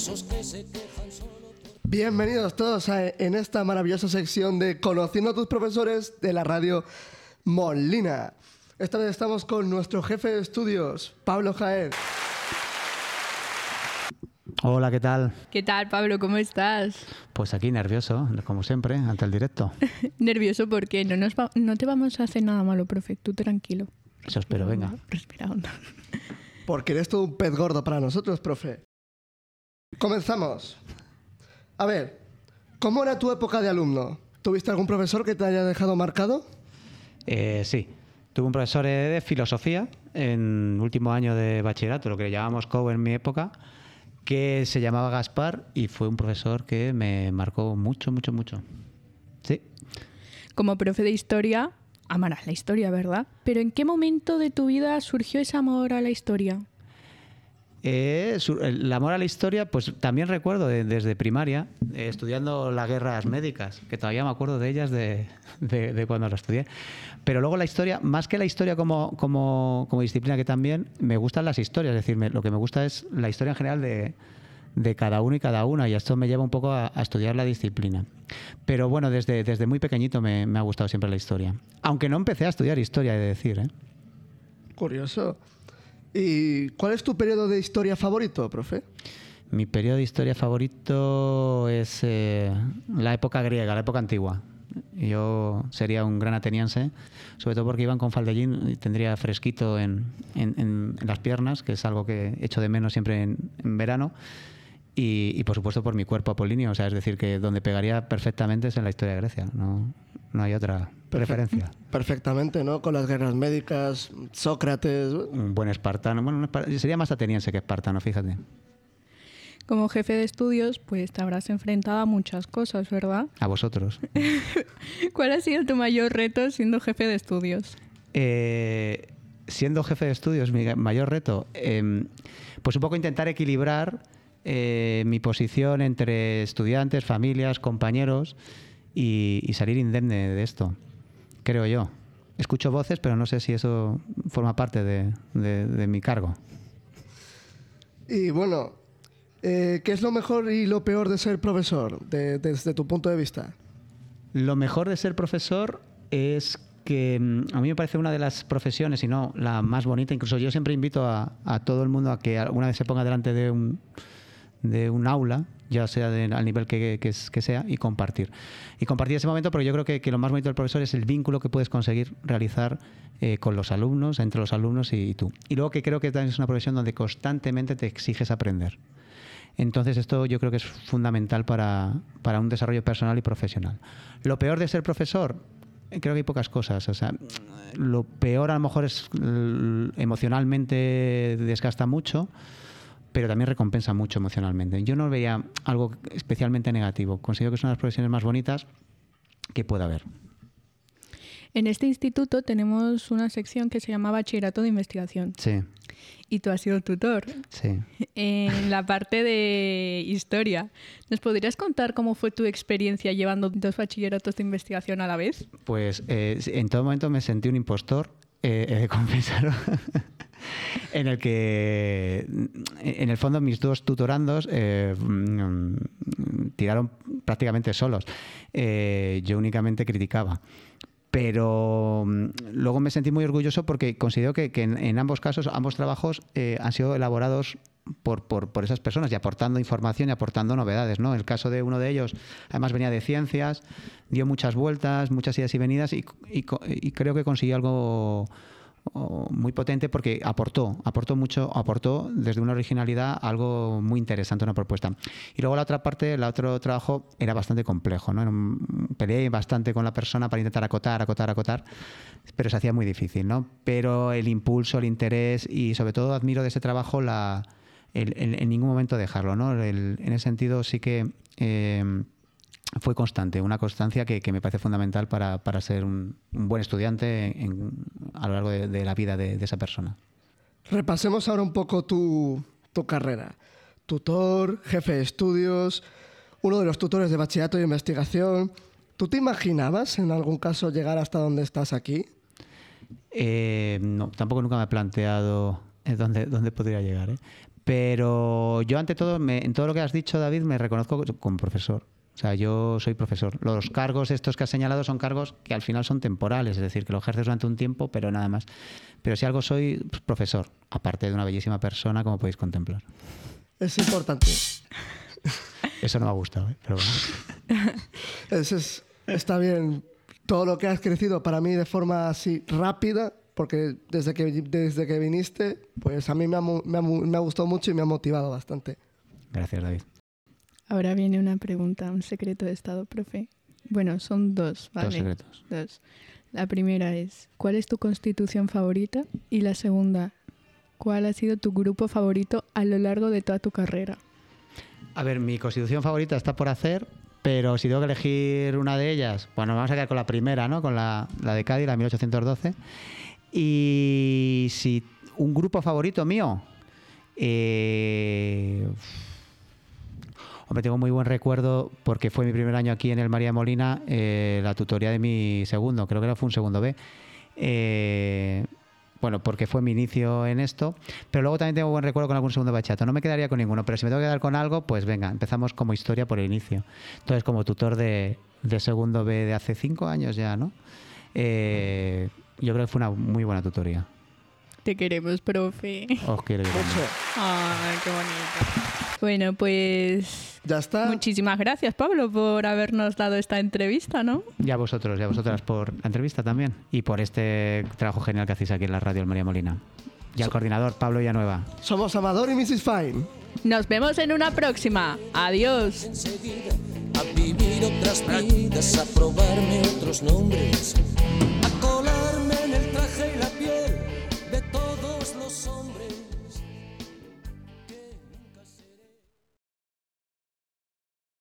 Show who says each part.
Speaker 1: Bienvenidos todos en esta maravillosa sección de Conociendo a tus profesores de la radio Molina. Esta vez estamos con nuestro jefe de estudios, Pablo Jaén.
Speaker 2: Hola, ¿qué tal?
Speaker 3: ¿Qué tal, Pablo? ¿Cómo estás?
Speaker 2: Pues aquí nervioso, como siempre, ante el directo.
Speaker 3: Nervioso porque no te vamos a hacer nada malo, profe. Tú tranquilo.
Speaker 2: Eso espero, venga.
Speaker 3: Respira hondo.
Speaker 1: Porque eres todo un pez gordo para nosotros, profe. Comenzamos. A ver, ¿cómo era tu época de alumno? ¿Tuviste algún profesor que te haya dejado marcado?
Speaker 2: Sí. Tuve un profesor de filosofía en último año de bachillerato, lo que llamábamos COU en mi época, que se llamaba Gaspar y fue un profesor que me marcó mucho, mucho, mucho. Sí.
Speaker 3: Como profe de historia, amarás la historia, ¿verdad? Pero ¿en qué momento de tu vida surgió ese amor a la historia?
Speaker 2: El amor a la historia, pues también recuerdo desde primaria, estudiando las guerras médicas, que todavía me acuerdo de ellas de cuando las estudié. Pero luego la historia, más que la historia como disciplina, que también me gustan las historias, es decir, lo que me gusta es la historia en general de cada uno y cada una, y esto me lleva un poco a estudiar la disciplina. Pero bueno, desde muy pequeñito me ha gustado siempre la historia. Aunque no empecé a estudiar historia, he de decir, ¿eh?
Speaker 1: Curioso. ¿Y cuál es tu periodo de historia favorito, profe?
Speaker 2: Mi periodo de historia favorito es la época griega, la época antigua. Yo sería un gran ateniense, sobre todo porque iban con faldellín y tendría fresquito en las piernas, que es algo que echo de menos siempre en verano. Y por supuesto por mi cuerpo apolíneo, o sea, es decir, que donde pegaría perfectamente es en la historia de Grecia, no hay otra preferencia.
Speaker 1: Perfectamente, ¿no? Con las guerras médicas, Sócrates.
Speaker 2: Un buen espartano, bueno, sería más ateniense que espartano, fíjate.
Speaker 3: Como jefe de estudios, pues te habrás enfrentado a muchas cosas, ¿verdad?
Speaker 2: A vosotros.
Speaker 3: ¿Cuál ha sido tu mayor reto siendo jefe de estudios?
Speaker 2: Siendo jefe de estudios, mi mayor reto, pues un poco intentar equilibrar mi posición entre estudiantes, familias, compañeros y salir indemne de esto, creo yo. Escucho voces, pero no sé si eso forma parte de mi cargo.
Speaker 1: Y bueno, ¿qué es lo mejor y lo peor de ser profesor, desde tu punto de vista?
Speaker 2: Lo mejor de ser profesor es que a mí me parece una de las profesiones, y no la más bonita. Incluso yo siempre invito a todo el mundo a que alguna vez se ponga delante de un aula, ya sea al nivel que sea, y compartir. Y compartir ese momento, porque yo creo que lo más bonito del profesor es el vínculo que puedes conseguir realizar con los alumnos, entre los alumnos y tú. Y luego que creo que también es una profesión donde constantemente te exiges aprender. Entonces esto yo creo que es fundamental para un desarrollo personal y profesional. Lo peor de ser profesor, creo que hay pocas cosas. O sea, lo peor a lo mejor es emocionalmente desgasta mucho, pero también recompensa mucho emocionalmente. Yo no veía algo especialmente negativo. Considero que son las profesiones más bonitas que pueda haber.
Speaker 3: En este instituto tenemos una sección que se llama Bachillerato de Investigación.
Speaker 2: Sí.
Speaker 3: Y tú has sido tutor.
Speaker 2: Sí.
Speaker 3: En la parte de historia. ¿Nos podrías contar cómo fue tu experiencia llevando 2 bachilleratos de investigación a la vez?
Speaker 2: Pues en todo momento me sentí un impostor, he de confesarlo. En el que, en el fondo, mis 2 tutorandos tiraron prácticamente solos. Yo únicamente criticaba. Pero luego me sentí muy orgulloso porque considero que en ambos casos, ambos trabajos han sido elaborados por esas personas y aportando información y aportando novedades, ¿no? El caso de uno de ellos, además, venía de ciencias, dio muchas vueltas, muchas idas y venidas y creo que consiguió algo muy potente porque aportó desde una originalidad algo muy interesante, una propuesta. Y luego la otra parte, el otro trabajo era bastante complejo, ¿no? Peleé bastante con la persona para intentar acotar, pero se hacía muy difícil, ¿no? Pero el impulso, el interés y sobre todo admiro de ese trabajo en ningún momento dejarlo, ¿no? En ese sentido sí que fue constante, una constancia que me parece fundamental para ser un buen estudiante a lo largo de la vida de esa persona.
Speaker 1: Repasemos ahora un poco tu carrera. Tutor, jefe de estudios, uno de los tutores de bachillerato de investigación. ¿Tú te imaginabas en algún caso llegar hasta donde estás aquí?
Speaker 2: No, tampoco nunca me he planteado dónde podría llegar, ¿eh? Pero yo, ante todo, en todo lo que has dicho, David, me reconozco como profesor. O sea, yo soy profesor. Los cargos estos que has señalado son cargos que al final son temporales, es decir, que lo ejerces durante un tiempo, pero nada más. Pero si algo soy, pues, profesor, aparte de una bellísima persona, como podéis contemplar.
Speaker 1: Es importante.
Speaker 2: Eso no me ha gustado, ¿eh? Pero bueno.
Speaker 1: Está bien. Todo lo que has crecido para mí de forma así rápida, porque desde que viniste, pues a mí me ha gustado mucho y me ha motivado bastante.
Speaker 2: Gracias, David.
Speaker 3: Ahora viene una pregunta, un secreto de estado, profe. Bueno, son dos, ¿vale?
Speaker 2: Dos secretos.
Speaker 3: Dos. La primera es, ¿cuál es tu constitución favorita? Y la segunda, ¿cuál ha sido tu grupo favorito a lo largo de toda tu carrera?
Speaker 2: A ver, mi constitución favorita está por hacer, pero si tengo que elegir una de ellas, bueno, vamos a quedar con la primera, ¿no? Con la de Cádiz, la 1812. Y si un grupo favorito mío, hombre, tengo muy buen recuerdo porque fue mi primer año aquí en el María Molina, la tutoría de mi segundo, creo que fue un segundo B. Bueno, porque fue mi inicio en esto, pero luego también tengo buen recuerdo con algún segundo bachillerato. No me quedaría con ninguno, pero si me tengo que quedar con algo, pues venga, empezamos como historia por el inicio. Entonces, como tutor de segundo B de hace 5 años ya, ¿no? Yo creo que fue una muy buena tutoría.
Speaker 3: Te queremos, profe.
Speaker 2: Os quiero yo también.
Speaker 3: Ay, qué bonito. Bueno, pues
Speaker 1: Ya está.
Speaker 3: muchísimas gracias, Pablo, por habernos dado esta entrevista, ¿no?
Speaker 2: Y a vosotros y a vosotras por la entrevista también y por este trabajo genial que hacéis aquí en la radio del María Molina. Y al coordinador, Pablo Villanueva.
Speaker 1: Somos Amador y Mrs. Fine.
Speaker 3: Nos vemos en una próxima. Adiós.
Speaker 4: Enseguida a vivir otras vidas, a probarme otros nombres.